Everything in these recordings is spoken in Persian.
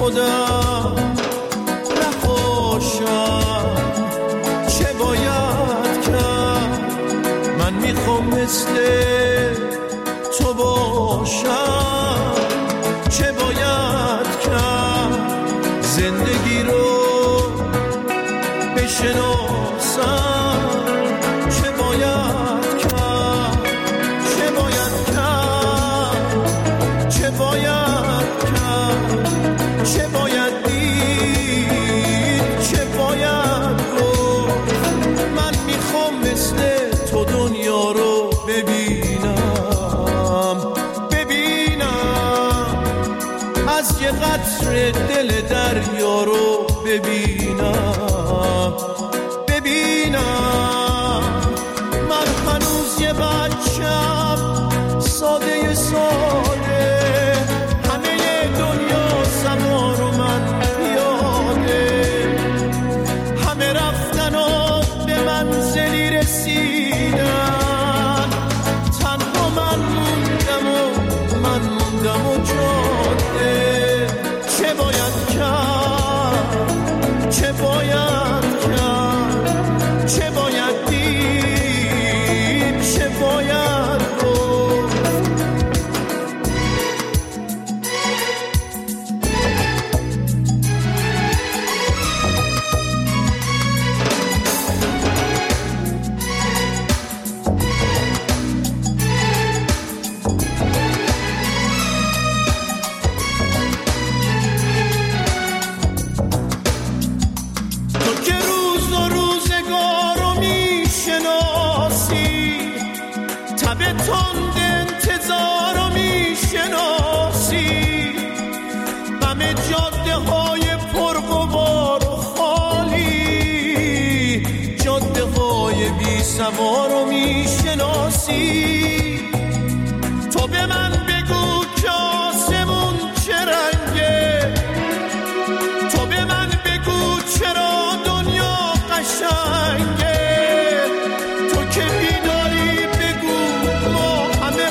خودم نخوشم، چه باید کرد؟ من میخوام مثل تو باشم، چه باید کرد؟ زندگی رو بشناسم، چه باید کرد؟ چه باید کرد؟ چه باید کرد؟ چه باید دید؟ چه باید گفت؟ من میخوام مثل تو دنیا رو ببینم، از یه قطره دل دریا رو ببینم. من هنوز یه بچم ساده همه دنیا سما رو من پیاده، همه رفتن و به منزلی رسیدن، تنها من موندم و جاده. چه باید کرد؟ چه باید کرد؟ چه باید دید؟ چه باید گفت؟ سوارو میشناسی، تو به من بگو که آسمون چه رنگه، تو به من بگو چرا دنیا قشنگه، تو که بیداری بگو ما همه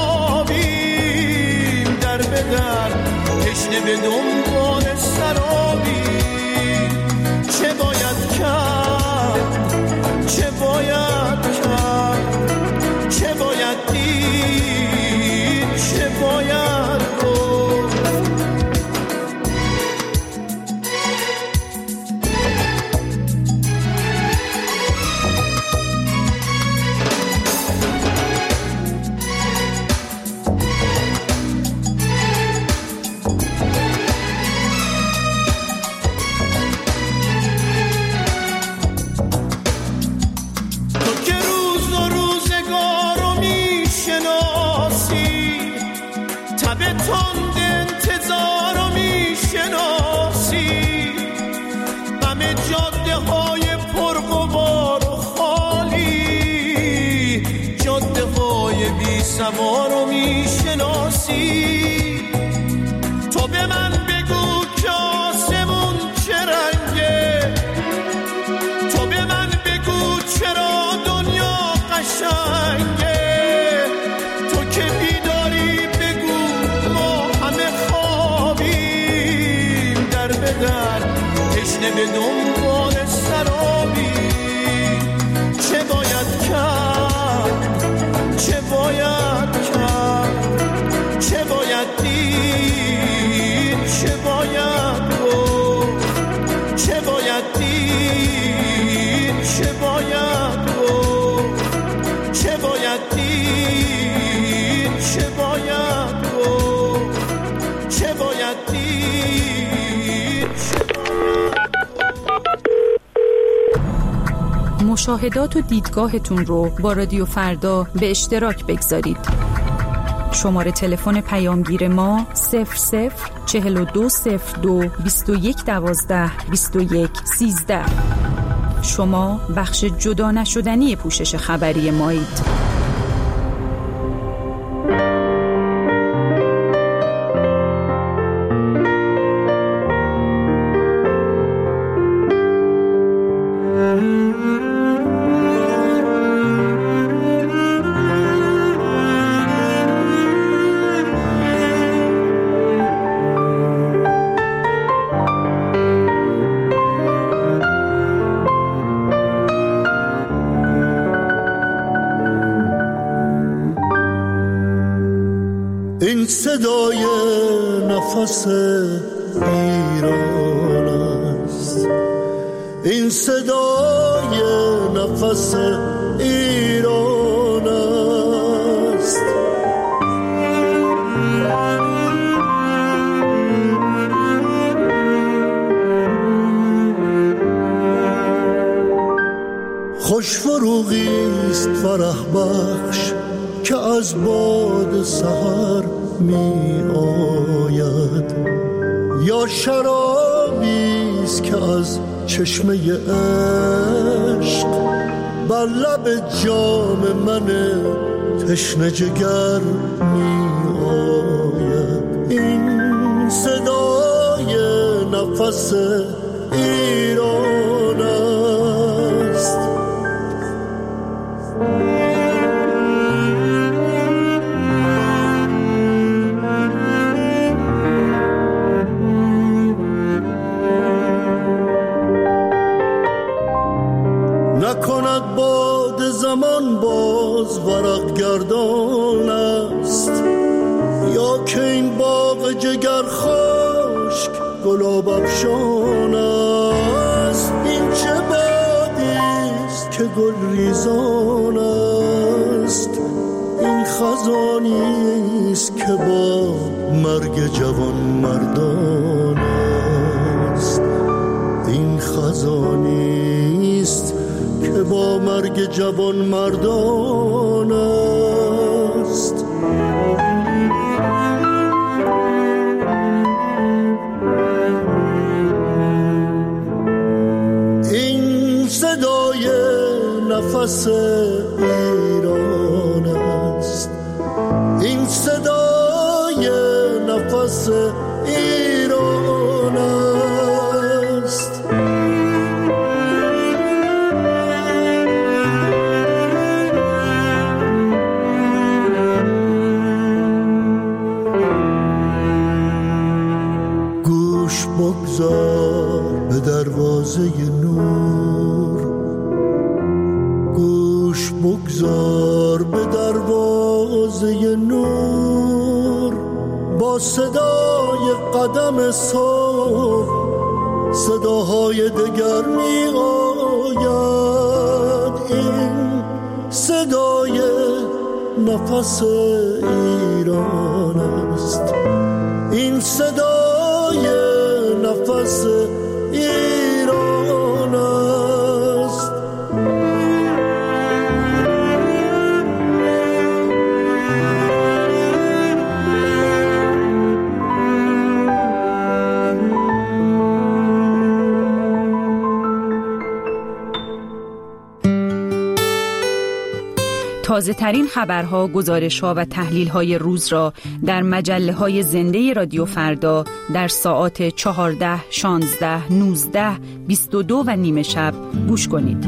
خوابیم، در به در تشنه به دنبال سرابی. چه باید کرد؟ چه باید کرد؟ چه باید دید؟ چه باید گفت؟ سوارو میشناسی، تو به من بگو که آسمون چه رنگه، تو به من بگو چرا دنیا قشنگه، تو که بیداری بگو ما همه خوابیم، در به در تشنه به دنبال سرابی. چه باید کرد؟ چه باید کرد؟ چه باید دید؟ چه باید گفت؟ چه باید دید؟ چه باید گفت؟ چه باید دید؟ چه باید گفت؟ چه باید دید؟ چه باید مشاهدات و دیدگاهتون رو با رادیو فردا به اشتراک بگذارید. شماره تلفن پیامگیر ما 004202 2112 2113. شما بخش جدا نشدنی پوشش خبری مایید. این صدای نفس ایران است، این صدای نفس ایران است. خوش فروغی است فرح بخش که از باد سحر می آید، یا شرابی است که از چشمه عشق بر لب جام من تشنه جگر می آید. این صدای نفس ایران است. نکند باد زمان باز ورق گردان است، یا که این باغ جگر خشک گلاب افشان است. این چه بادی است که گل ریزان است، این خزانی است که با مرگ جوان مردان است. این خزانی است که با مرگ جوان مردان است. این صدای نفس ایران است، این صدای نفس ایران است. گوش بگذار به دروازه نور، گوش بگذار به دروازه نور. با صدای قدم صبح صداهای دگر می آید. این صدای نفس ایران است، این صدای نفس ایران است. تازه ترین خبرها، گزارش‌ها و تحلیل‌های روز را در مجله‌های زنده رادیو فردا در ساعات 14، 16، 19، 22 و نیم شب گوش کنید.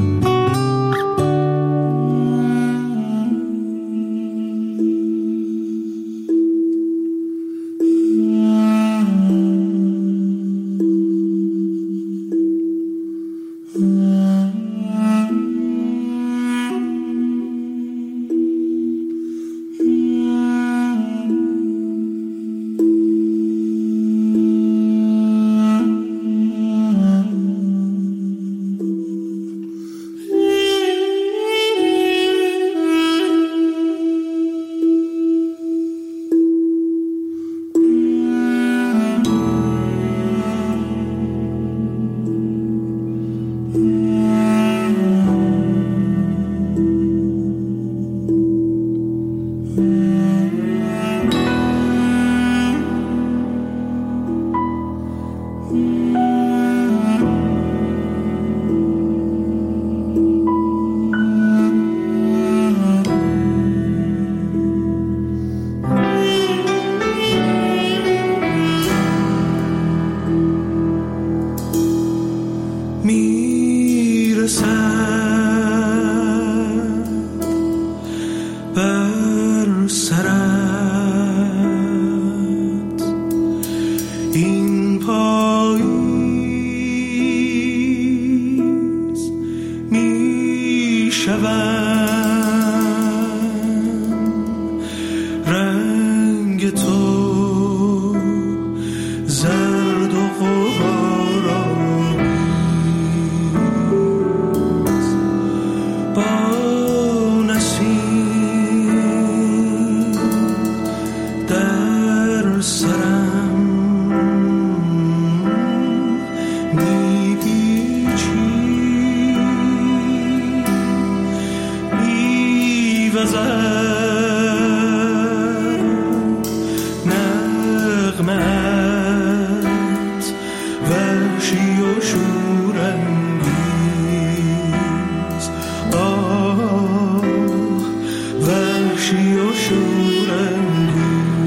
روی تو زرد و غبارآمیز با نسیم در سرم میپیچی نغمت وحشی و شورانگیز آه وحشی و شورانگیز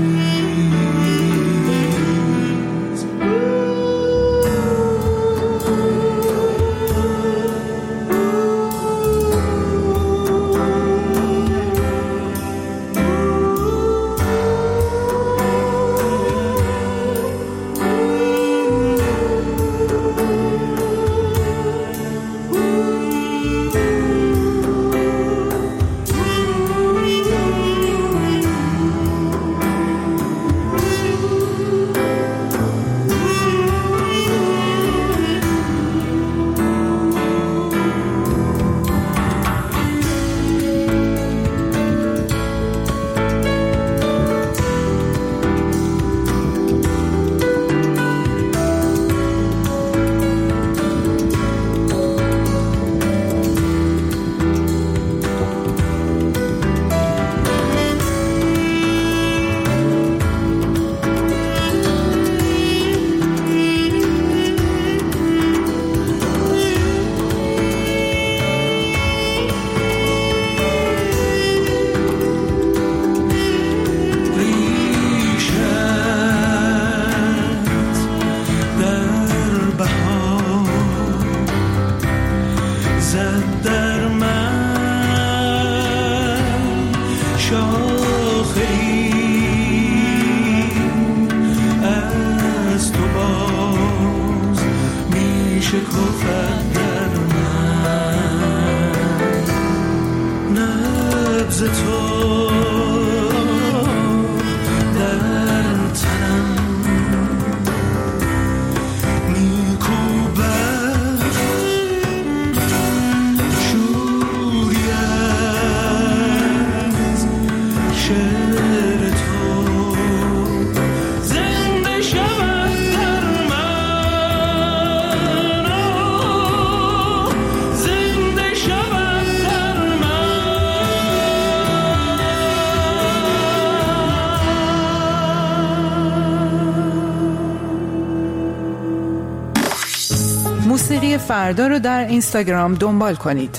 موسیقی فردا رو در اینستاگرام دنبال کنید.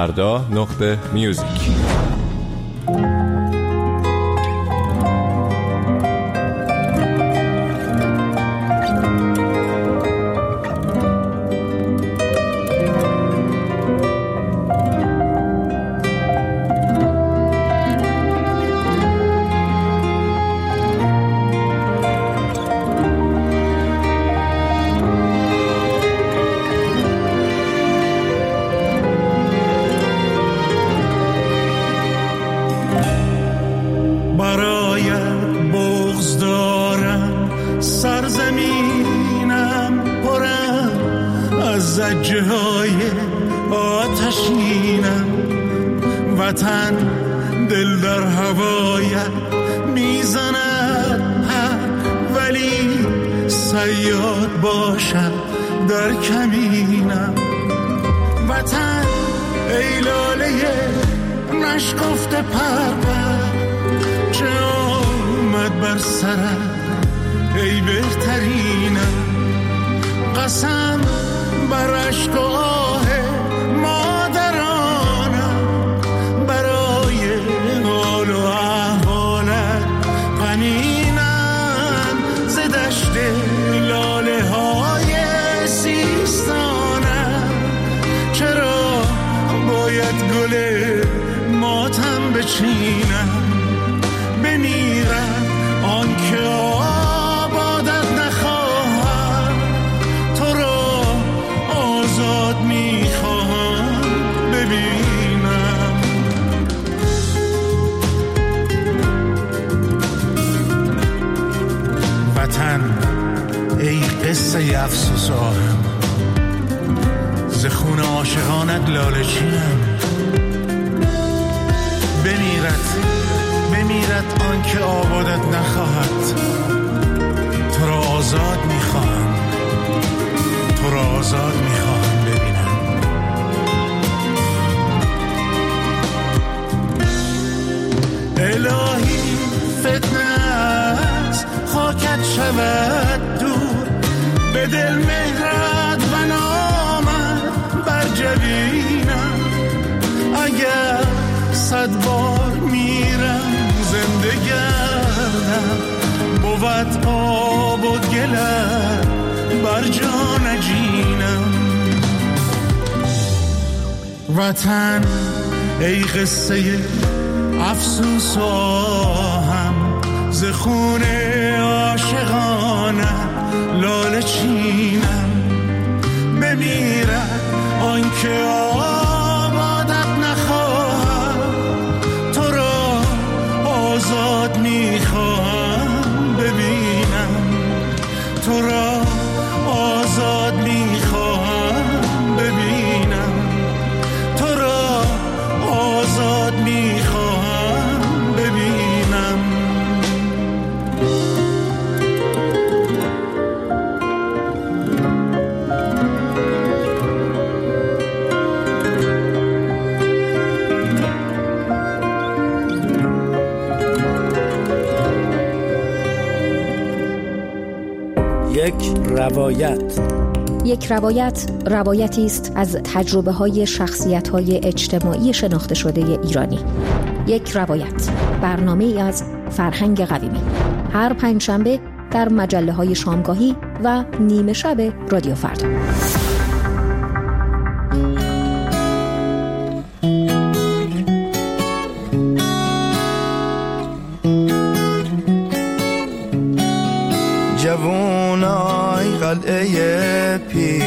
فردا.music. زجرهای آتشینم، وطن دل در هوایت میزند ولی صیاد باشم در کمینم. وطن ای لاله نشکفته پرور، چه آمد بر سرم ای بهترینم. قسم بر عشق و آه مادرانم، برای حال و احوالت غمینم. ز دشت لاله های سیستانم، چرا باید گل ماتم بچینم؟ بمیرم آن که آبادت نخواهم، تو را آزاد میخواهم ببینم. وطن ای قصه افسوس آهم، ز خون عاشقانت لاله چینم. بمیرد آن که آبادت نخواهد، تو را آزاد میخواهم، تو را آزاد میخواهم ببینم. الهی فتنه است خاکت شود دور، به دل مهرت و نامت بر جبینم. اگر 100 بار میرم زنده گردم، بود آب و گلت بر جا نجینم. وطن ای قصه افسوس و آهم، ز خون عاشقانه لاله چینم. بمیرد آن که آبادت نخواهد، تو را آزاد میخواهم ببینم، تو را آزاد میخواهم ببینم، تو را آزاد میخواهم ببینم. یک روایت روایتی است از تجربه‌های شخصیت‌های اجتماعی شناخته شده ایرانی. یک روایت، برنامه‌ای از فرهنگ قویمی، هر پنجشنبه در مجله‌های شامگاهی و نیمه شب رادیو فردا. جوونای قلعه پیر،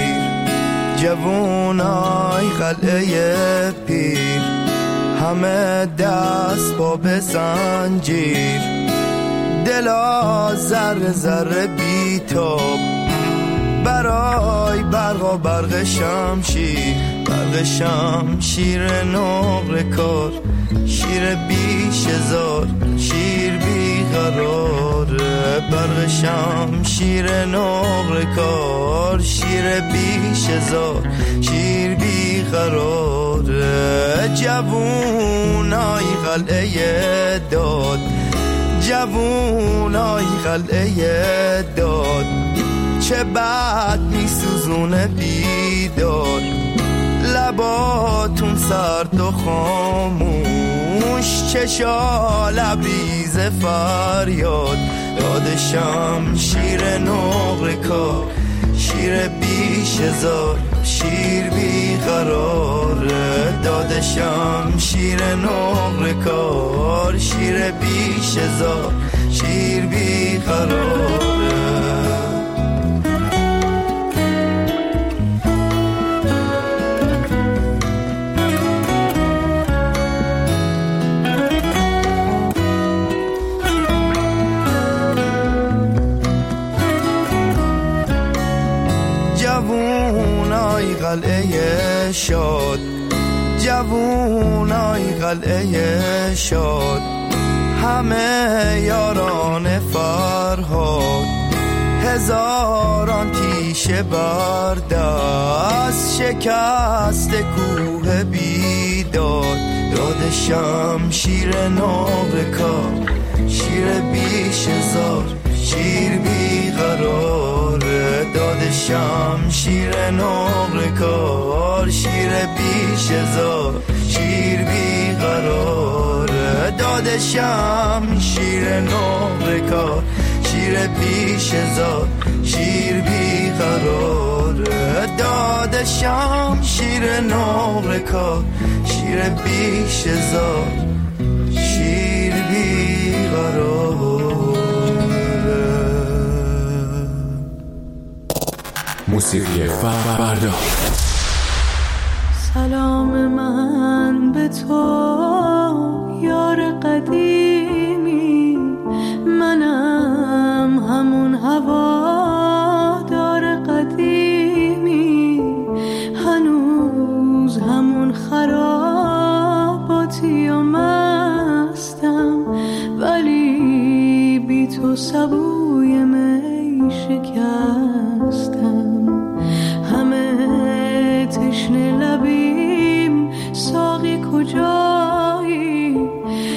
جوونای قلعه پیر، همه دست با به زنجیر، دلا ذره ذره بیتاب، برای برق و برق شمشیر، برق شمشیر نقل کار، شیر بیش هزار، شیر بیقراره، برق شمشیر نقل کار، شیر بیش هزار، شیر بیقراره. جوونای قلعه داد، جوونای قلعه داد، چه بد میسوزونه بیداد، لباتون سرد و خاموش، چشا لبریز فریاد، یاد شمشیر نقل کار، شیر بیش هزار، شیر بیقراره، داد شمشیر نقل کار، شیر بیش هزار، شیر بیقراره. جوونای قلعه شاد، جوونای قلعه شاد، همه یاران فرهاد، هزاران تیشه بر دست، شکست کوه بیداد، داد شمشیر نقل کار، شیر بیش هزار، شیر بیقراره، داد شمشیر نقل کار، شیر بیش هزار، شیر بیقراره، داد شمشیر نقل کار، شیر بیش هزار، شیر بیقراره، داد شمشیر نقل کار، شیر بیش هزار، شیر بیقراره. موسیقی فردا. سلام من به تو یار قدیمی، منم همون هوادار قدیمی، هنوز همون خراباتی و مستم، ولی بی تو سبوی می شکستم. همه تشنه لبیم ساقی کجایی،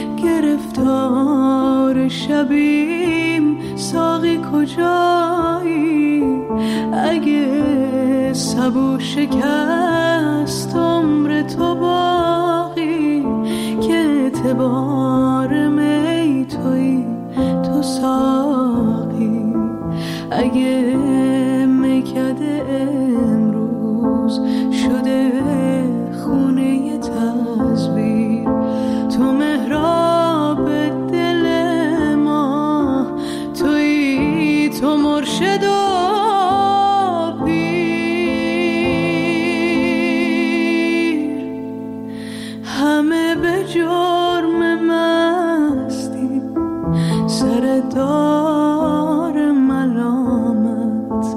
گرفتار شبیم ساقی کجایی. اگه سبو شکست عمر تو باقی، که اعتبار می توی تو ساقی. اگه میکده امروز شده خونه تصویر، تو محراب دل ما توی، تو مرشد و پیر. همه به جرم مستی سر دار ملامت،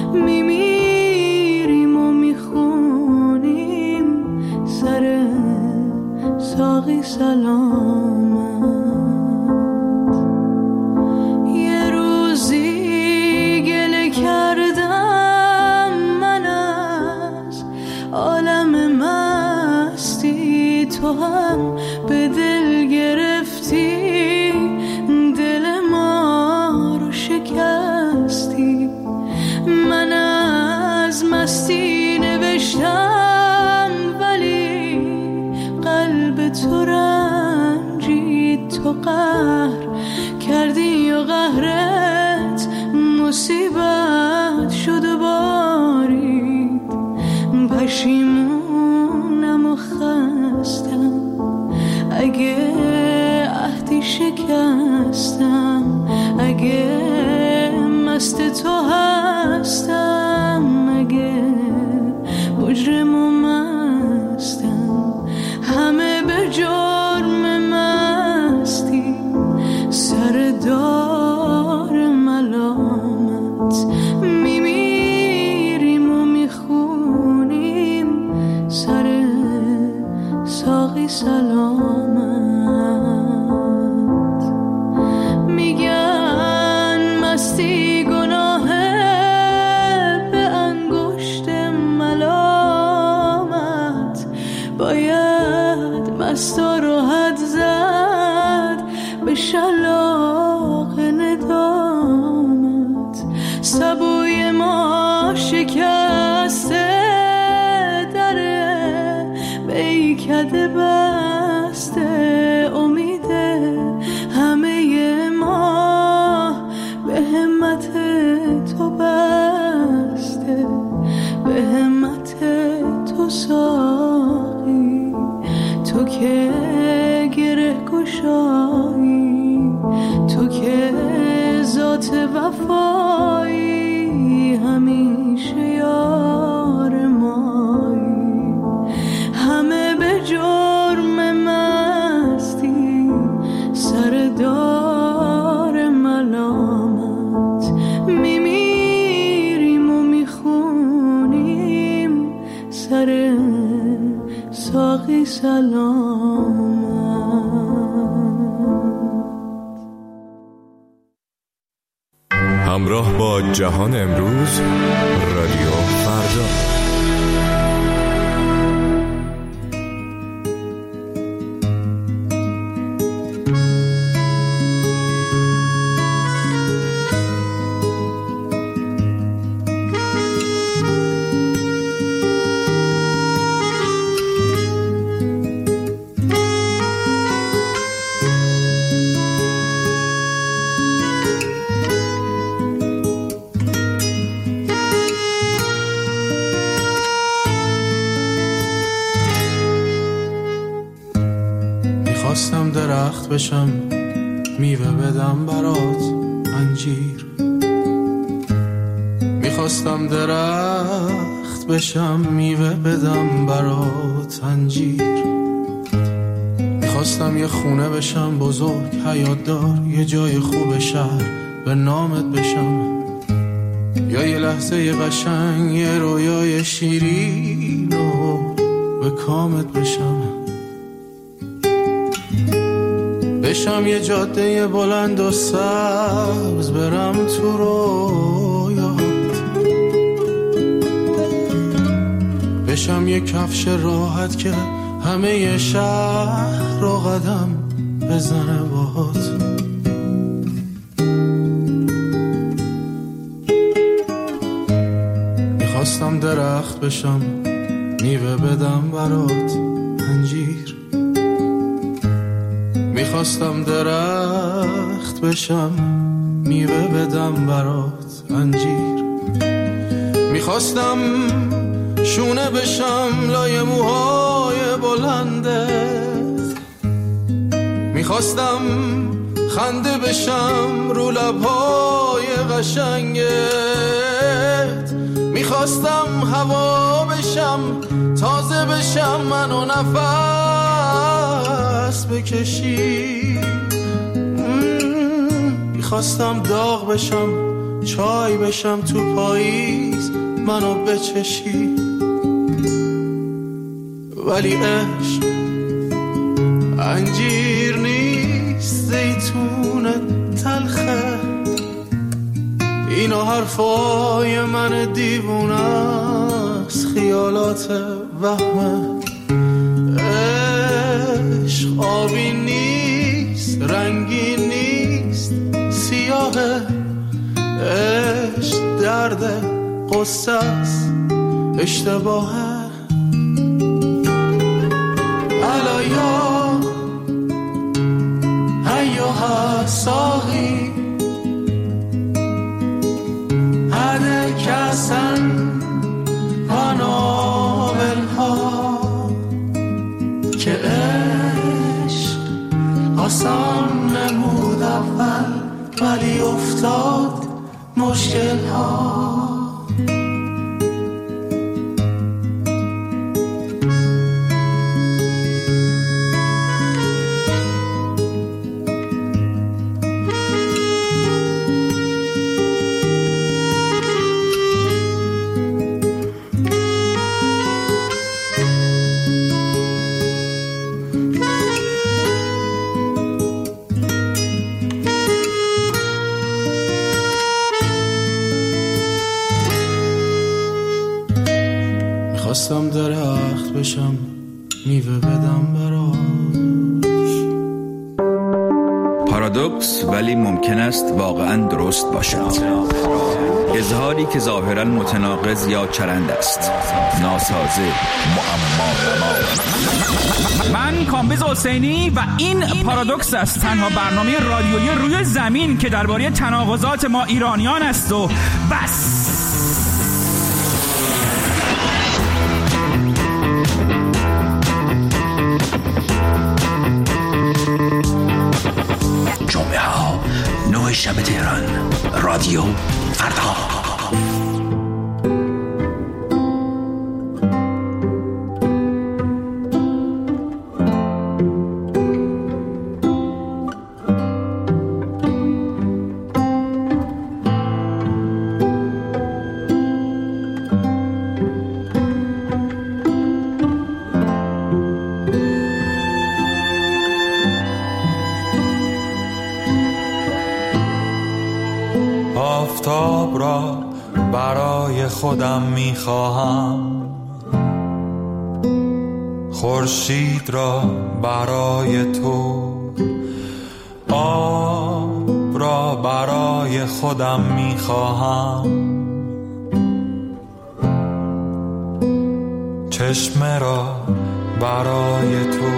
میمیریم و میخونیم سر ساقی سلامت. یه روزی گله کردم من از عالم مستی، تو هم به دل گرفتی دل ما رو شکستی. من از مستی نوشتم ولی قلب تو رنجید، تو قهر کردی و قهرت مصیبت شد و بارید. پشیمونم و خستم اگه عهدی شکستم، اگه مست تو هستم، اگه مجرم و مستم. همه به جرم مستی سر دار ملامت، میمیریم و میخونیم سر ساقی سلامت. میگن مستی گناهه به انگشت ملامت، باید مستا رو حد زد به شلاق ندامت. سبوی ما شکسته دره بیکده بسته، امیده همه ما به همت تو بسته، به همت تو ساقی. تو که گره گشایی، تو که ذات وفایی، همیشه یار مایی. همه به جرم مستی سر دار ملامت، میمیریم و میخونیم سر ساقی سلامت. همراه با جهان امروز، رادیو فردا. میخواستم درخت بشم میوه بدم برات انجیر، میخواستم درخت بشم میوه بدم برات انجیر، میخواستم یه خونه بشم بزرگ حیات دار، یه جای خوب شهر به نامت بشم یا یه لحظه قشنگ، یه رویای شیرین و به کامت بشم یه جاده بلند و سبز، برم تو رویات، بشم یه کفش راحت که همه شهر رو قدم بزنه باهات. میخواستم درخت بشم میوه بدم برات انجیر، میخواستم درخت بشم میوه بدم برات انجیر، میخواستم شونه بشم لای موهای بلندت، میخواستم خنده بشم رو لبهای قشنگت، میخواستم هوا بشم تازه بشم منو نفس بکشی، میخواستم داغ بشم چای بشم تو پاییز منو بچشی، ولی عشق انجیر نیست، زیتون تلخه، اینا حرفای من دیوونه است، خیالات وهمه. عشق آبی نیست، رنگی نیست، سیاهه، عشق درد قصه است، اشتباهه. الایا ایوها ساقی هده کسن قنابلها، که عشق آسان نمود اول ولی افتاد مشکل ها. میخواستم درخت بشم میوه بدم براش. پارادوکس ولی ممکن است واقعا درست باشد. اظهاری که ظاهرا متناقض یا چرند است، ناسازه، معما. من کامبیز حسینی و این پارادوکس است، تنها برنامه رادیویی روی زمین که درباره تناقضات ما ایرانیان است و بس. جمعه ها 9 شب تهران، رادیو فردا. آفتاب را برای خودم می‌خواهم، خورشید را برای تو، آب را برای خودم می‌خواهم، چشمه را برای تو،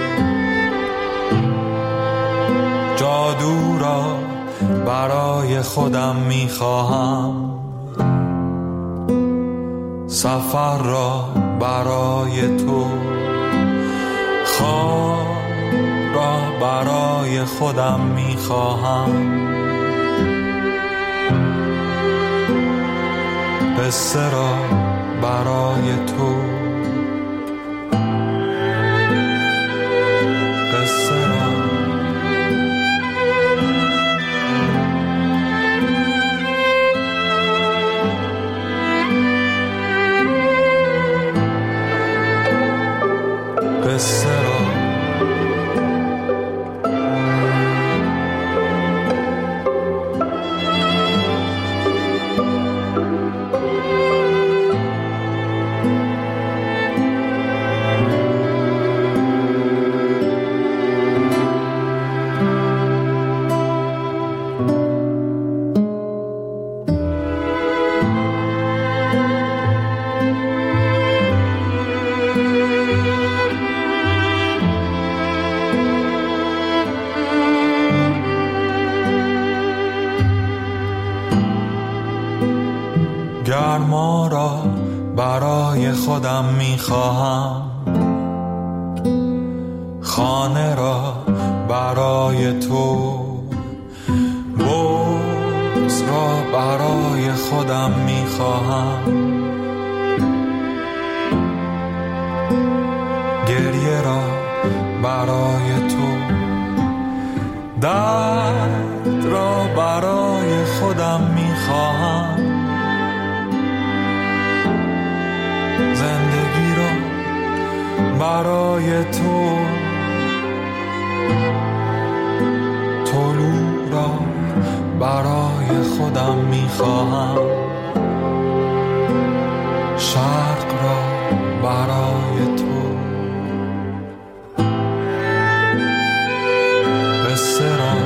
جادو را برای خودم میخواهم، سفر را برای تو، خواب را برای خودم میخواهم، قصه را برای تو، قصه را گرما را برای خودم میخواهم، خانه را برای تو، بغض را برای خودم میخواهم، گریه را برای تو، درد را برای خودم میخواهم، زندگی را برای تو، طلوع را برای خودم میخواهم، شرق را برای تو، قصه را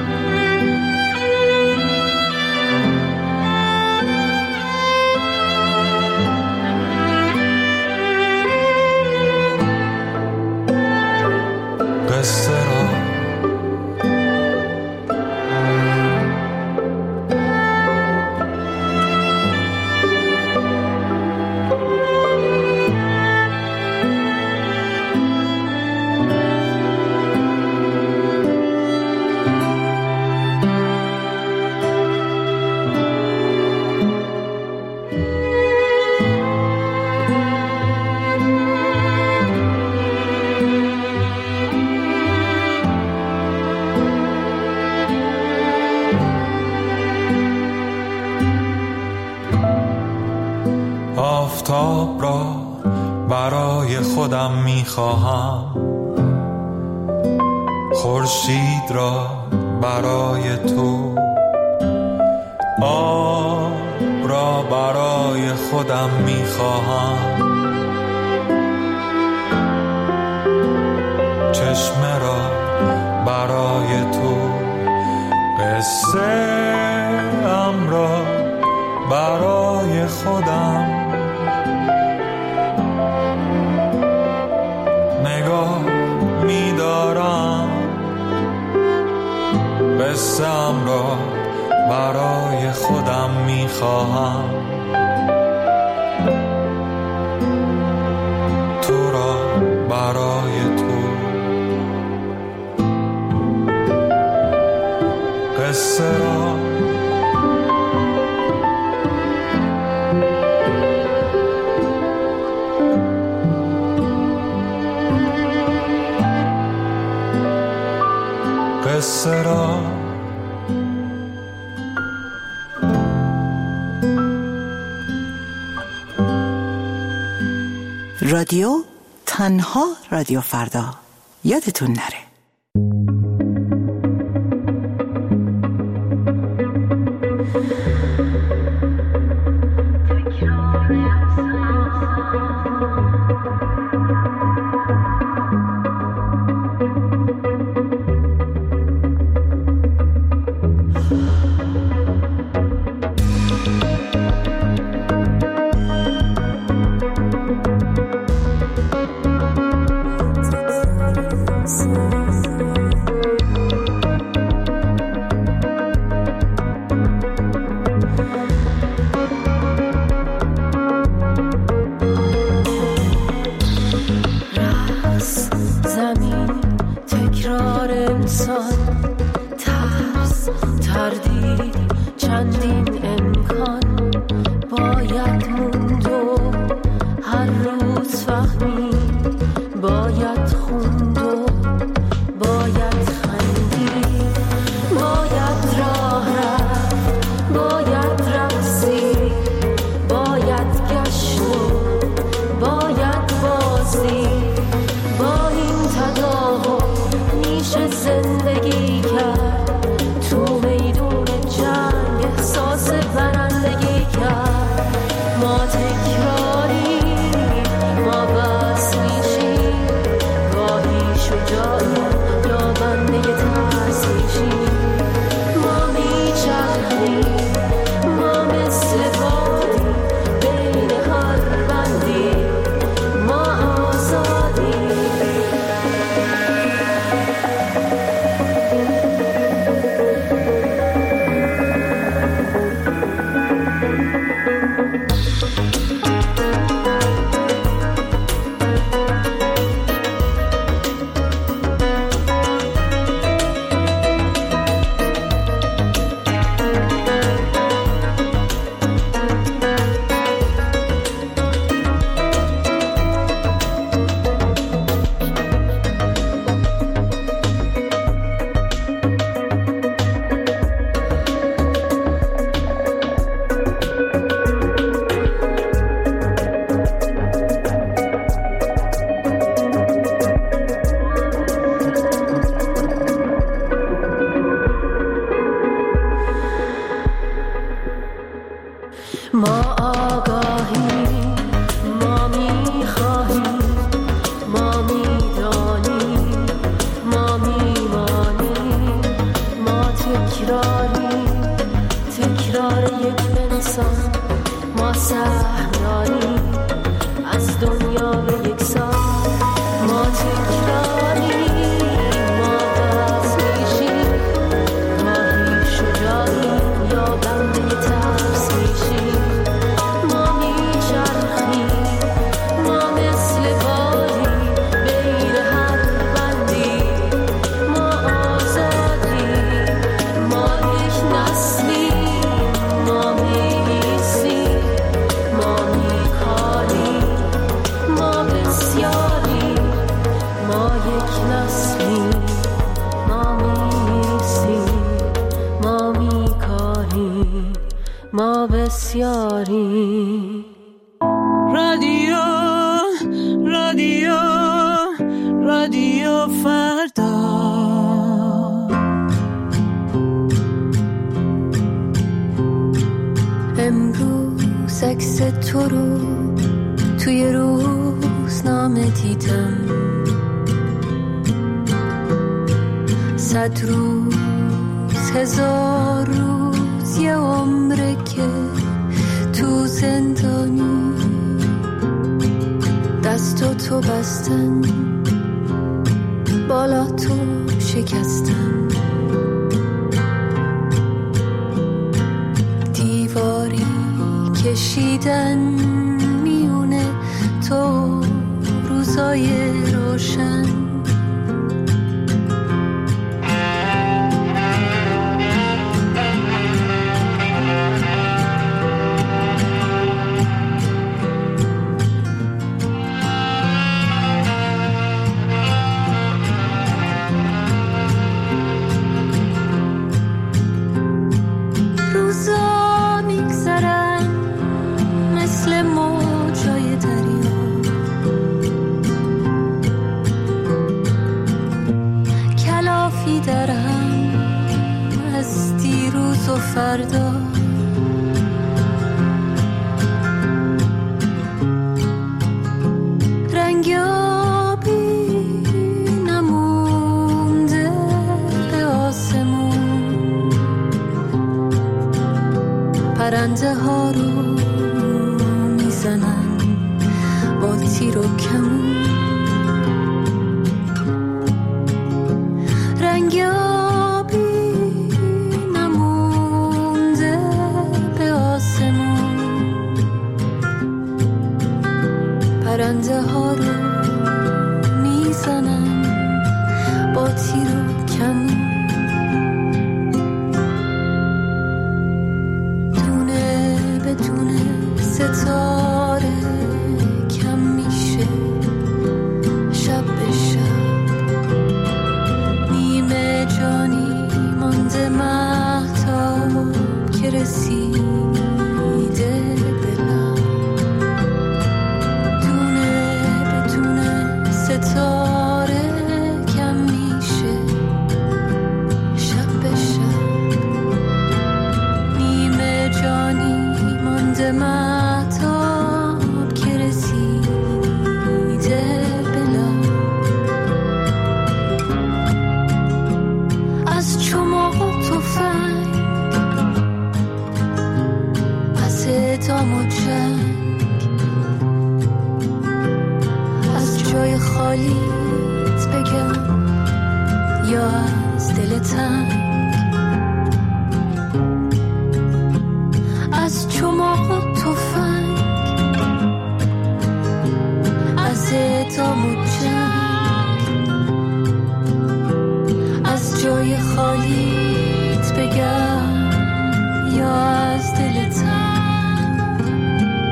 آفتاب را برای خودم میخواهم، خورشید را برای تو، آب را برای خودم میخواهم، چشمه را برای تو، قصه ام را برای خودم، نگاه می‌دارم قصه‌ام را برای خودم می‌خواهم، تو را برای تو، قصه را قصه را رادیو تنها رادیو فردا، یادتون نره. ما آگاهیم، ما میخواهیم، ما میدانیم، ما میمانیم، ما تکراریم، تکرار یک انسان، ما سهم داریم از دنیا به یک سال، ما تکراریم، ما بس میشیم، گاهی شجاعیم یا بنده ترس میشیم، ما میچرخیم، ما مثل بادیم بین هر بندی، ما آزادیم، ما یک نسلیم، ما میسیم، ما میکاریم، ما بسیاریم، ما یک نسلیم، ما میسیم، ما میکاریم، ما بسیاریم. رادیو رادیو رادیو فردا، امروز عکس تو رو توی روزنامه دیدم، 100 روز 1000 روز یه عمره که تو زندانی، دستو تو بستن، بالا تو شکستن، دیواری کشیدن میونه تو روزای روشن، روزا میگذرن مثل موجای دریا، کلافی در هم از دیروز و فردا، رنگابی نمونده به آسمون، پرنده ها رو میزنن با تیر و کمون، رنگابی نمونده به آسمون، پرنده ها رو میزنن با تیر و کمون، دونه به دونه ستاره کم میشه، شب به شب نیمه جانی مانده مهتاب که رسیده به لب، دونه به دونه ستاره کم میشه، شب به شب نیمه جانی مانده مهتاب که رسیده به لب، از چماق و تفنگ، از اعدام و جنگ، از جای خالیت بگم یا از دل تنگ، از چماق و تفنگ، از اعدام و جنگ، از جای خالیت بگم یا از دل تنگ،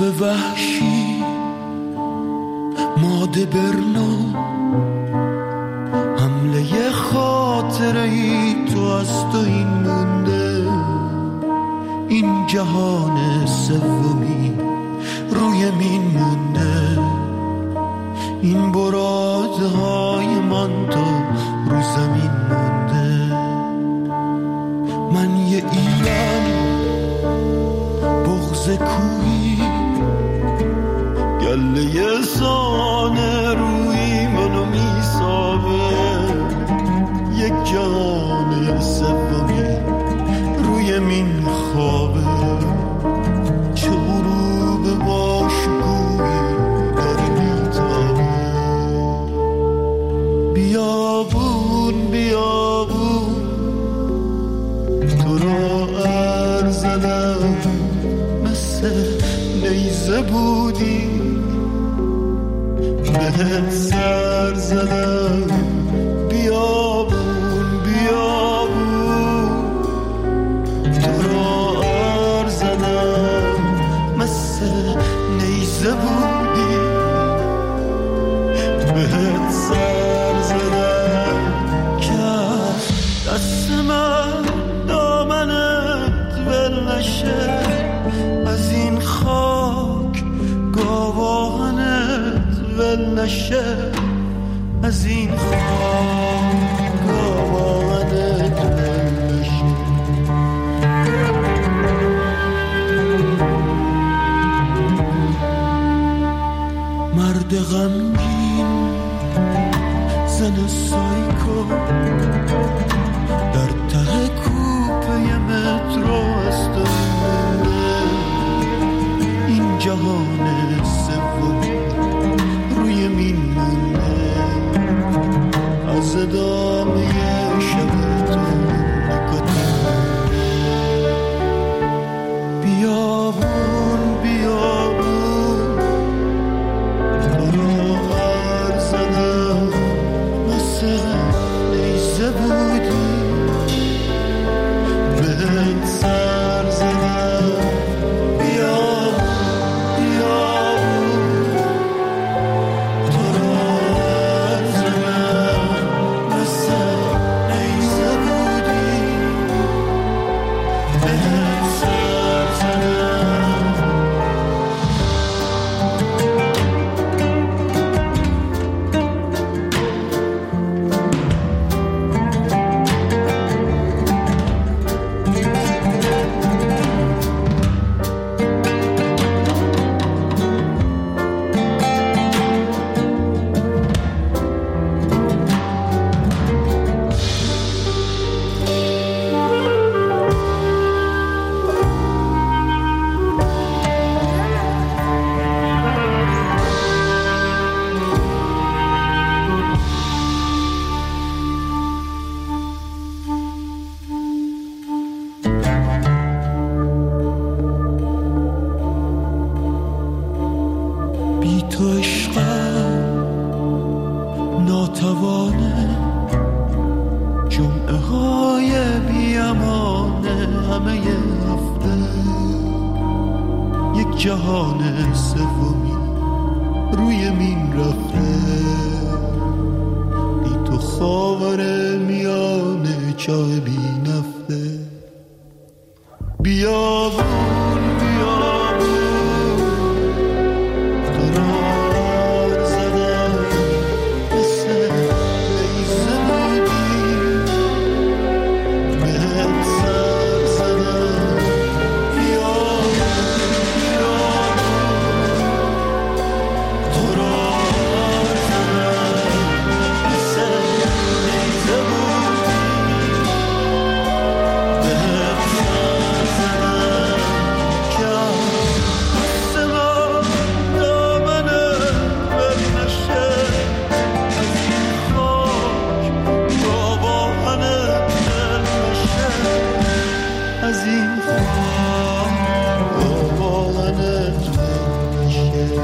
به وحشی ماده برنو حمله خاطره ای تو از تو این مونده، این جهان سومی روی مین مونده، این برادهای من تا رو زمین مونده. من یه ایرانی بغض کوهی گله سانه روی منو میسابه، یک جان سومی روی مین خوابه، چه غروب باشگویی داره میتابه. بیابون بیابون تو را ارزدم، مثل نیزه بودی بهت سر زدم. بیابون بیابون تو را ارزدم، مثل نیزه بودی بهت سر زدم. که دست من دامنت ول نشه، از این خاک گاوانت ول نشه، از این خاک گاوانت ول نشه. مرد غمگین زن سایکو در ته کوپه مترو است و این جهان سومی روی مین مونده، از ادامه شب تو نکته. بیابون بیابون تو را ارزدم، مثل نیزه بودی بهت سر زدم. بیابون بیابون تو را ارزدم، مثل نیزه بودی بهت سر زدم. بی تو عشقم ناتوانه، جمعه های بی امانه، همه هفته یک جهان سومی روی مین رفته. بی تو خاور میانه چاه بی نفته. بیابون بیابون تو را ارزدم، مثل نیزه بودی بهت سر زدم. بیابون بیابون تو را ارزدم، مثل نیزه بودی بهت سر زدم. که دست من دامنت ول نشه، از این خاک گاوانت ول نشه، از این خاک گاوانت ول نشه.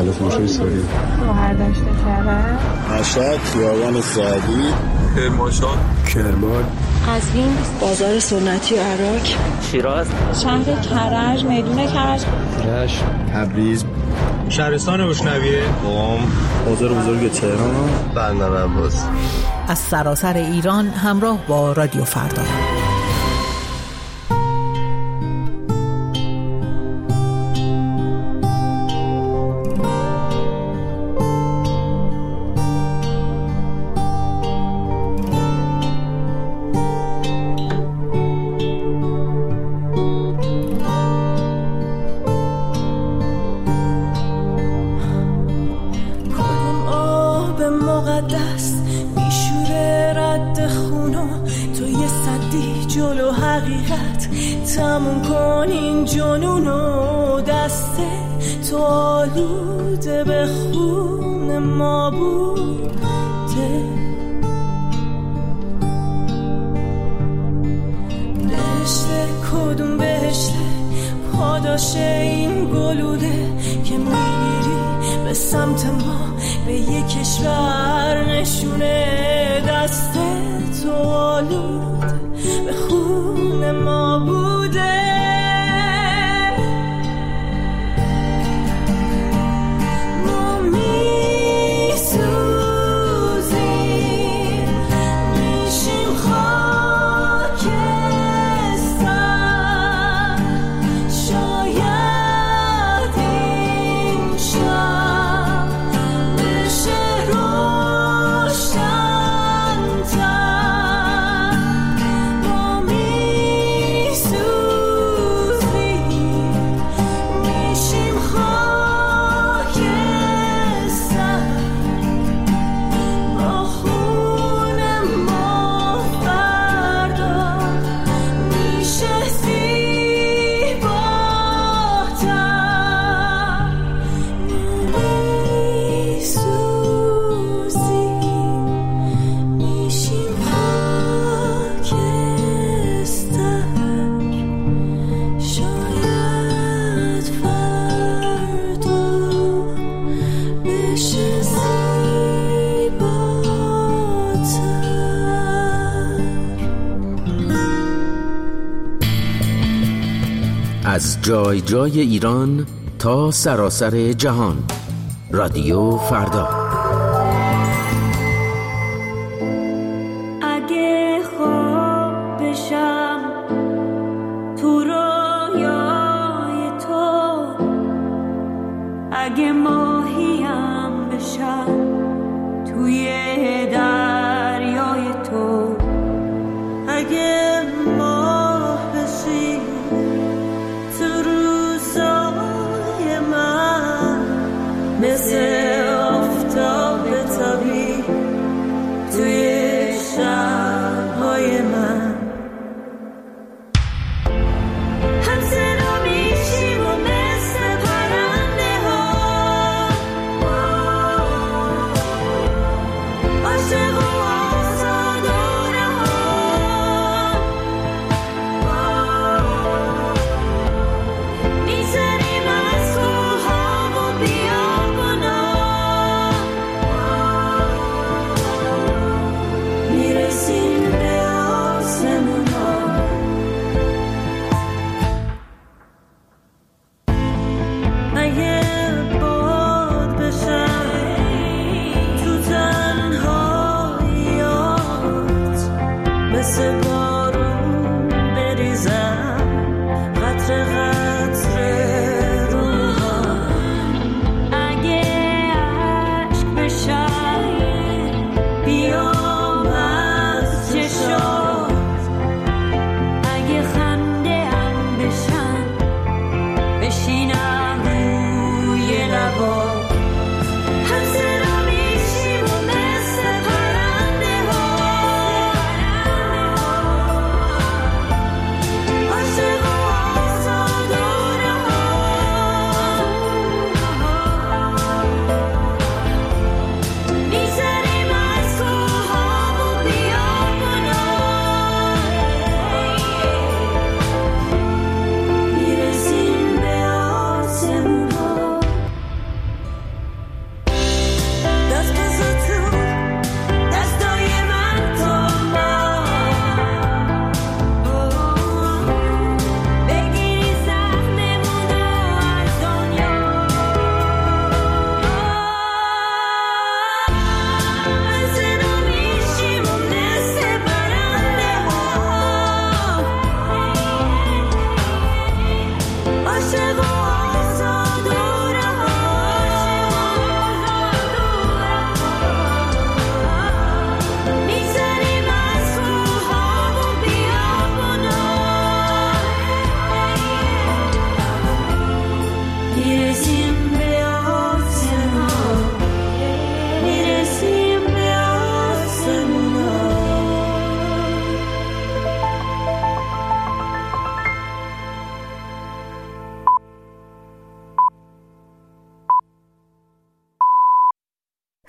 تماشای ساری شهردشت کرد، مشهد، خیابان سعدی، کرمانشاه، کرمان، قزوین، بازار سنتی عراق، شیراز، شهر کرج، میدون کرج، رشت، تبریز، شهرستان بوشنویه، قم، بازار بزرگ تهران، بندر عباس. از سراسر ایران همراه با رادیو فردا. تموم کن این جنونو، دست تو آلوده به خون ما بوده. بهشته کدوم بهشته، پاداش این گلوله که میگیری به سمت ما، به یک کشور نشونه. دست تو آلوده به خون ما بوده. ما میسوزیم، میشیم خاکستر. شاید این شب بشه روشن‌تر. ما میسوزیم، میشیم خاکستر. با خون ما فردا میشه زیباتر. میسوزیم، میشیم خاکستر. شاید فردا بشه زیباتر. از جای جای ایران تا سراسر جهان، رادیو فردا. اگه خواب بشم تو رویای تو، اگه ماهیم بشم توی دریای تو، اگه ماه بشی تو روزای من، مثل آفتاب تابی توی شب‌های من. هم صدا میشیم و مثل پرنده ها، عاشق و آزاد و رها. می‌زنیم از کوه‌ها و بیابونا، میرسیم به آسمونا. اگه باد بشم تو تنهاییات، مثل